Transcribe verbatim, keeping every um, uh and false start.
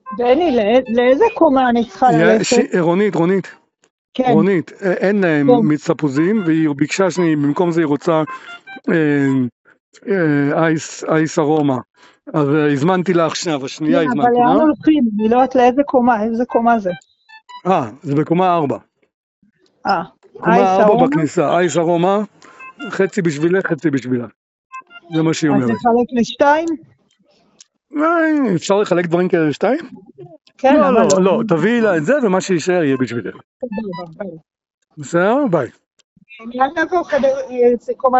בני, לא- לאיזה קומה אני צריכה יא- ללכת? ש- רונית, רונית, כן, רונית, אה, אין להם כן. מיץ תפוזים, והיא ביקשה שאני, במקום זה היא רוצה אה, אה, אייס, אייס ארומה. אז אה, הזמנתי לך שנייה, כן, בשנייה אבל הזמנתי לה. לאן הולכים? אני לא יודעת לאיזה קומה, איזה קומה זה? אה, זה בקומה ארבע. אה, קומה אייס ארבע ארומה? בכניסה, אייס ארומה, חצי בשבילך, חצי בשבילה. זה מה שהיא אז אומרת. נחלק לשתיים? אה, אפשר לחלק דברים כאלה לשתיים? כן, לא, למה לא, לא? לא, תביאי לה את זה ומה שישאר יהיה בשבילך. בסדר, בסדר. בסדר? ביי. לאן נבוא כדי אה, קומה